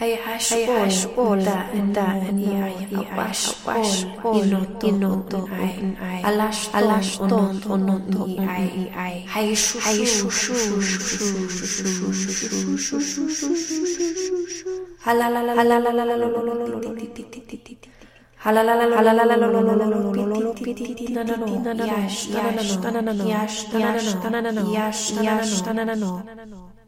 Hay hashbol da ai awashbol inoto ai alashton onoto ai hay shushu halala